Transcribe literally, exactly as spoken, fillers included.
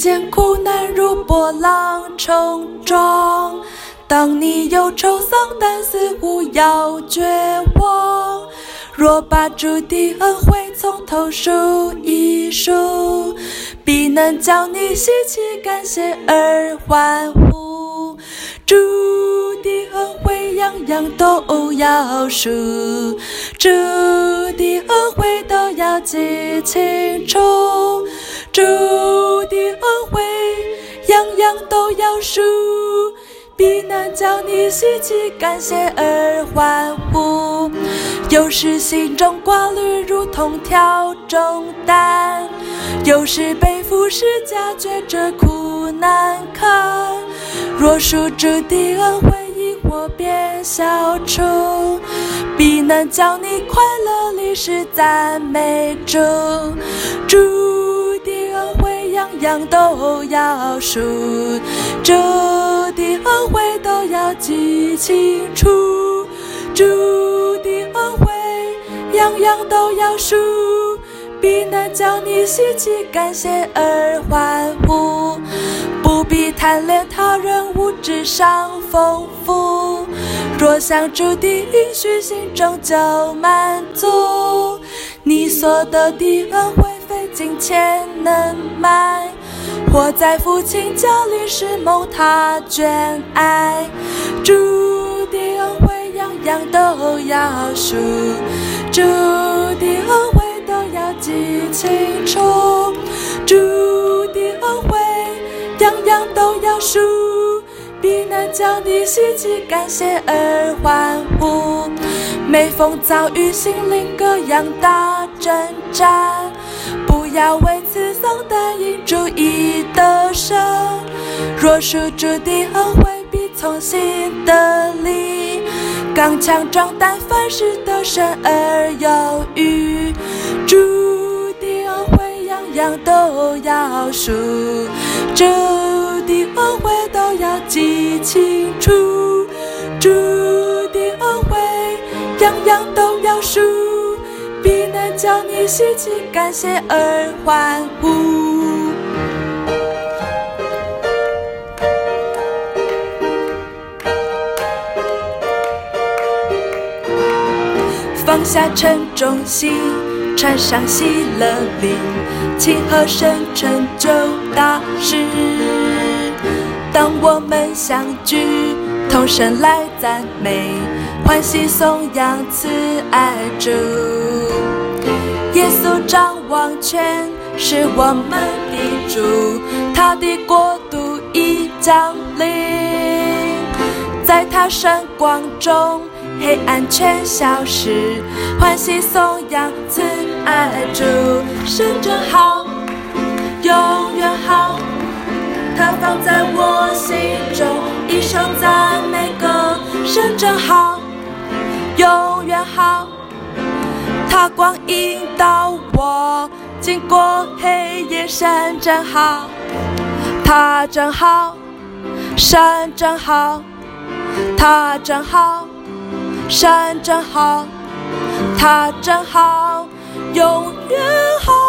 见苦难如波浪冲撞，当你忧愁丧胆似乎要绝望，若把主的恩惠从头数一数，必能叫你喜气感谢而欢呼。主的恩惠样样都要数，主的恩惠都要记清楚，主的恩惠样样都要数，必能叫你喜气感谢而欢呼。有时心中挂虑如同条重担，有时背负十架觉着苦难堪，若属主的恩惠疑惑便消除，必能叫你快乐里是赞美主。主的恩惠样样都要数，主的恩惠都要记清楚，主的恩惠样样都要数，必能叫你喜气感谢而欢呼。不必贪恋他人物质上丰富，若想主的应许心中就满足，你所得的恩惠非金钱能买，活在父亲家里是蒙他眷爱。主的恩惠样样都要数，主的恩惠都要记清楚，主的恩惠样样都要数，必能叫你喜气感谢而欢呼。每逢遭遇心灵各样大征战，不要为此丧胆，因主已得胜。若属主的恩惠，必从心得力，刚强壮胆，凡事得胜而有余。主的恩惠样样都要数，主的恩惠都要记清楚，主的恩惠样样都要数，必能叫你喜气感谢而欢呼。放下沉重心，穿上喜乐领，庆贺神成就大事。当我们相聚，同声来赞美，欢喜颂扬慈爱主。耶稣掌王权，是我们的主，他的国度已降临，在他圣光中黑暗全消失，欢喜颂扬慈爱主。神真好，永远好，他放在我心中一首赞美歌。神真好，永远好，他光引导我经过黑夜。神真好，他真好，神真好，他真好，神真好，他真好，永远好。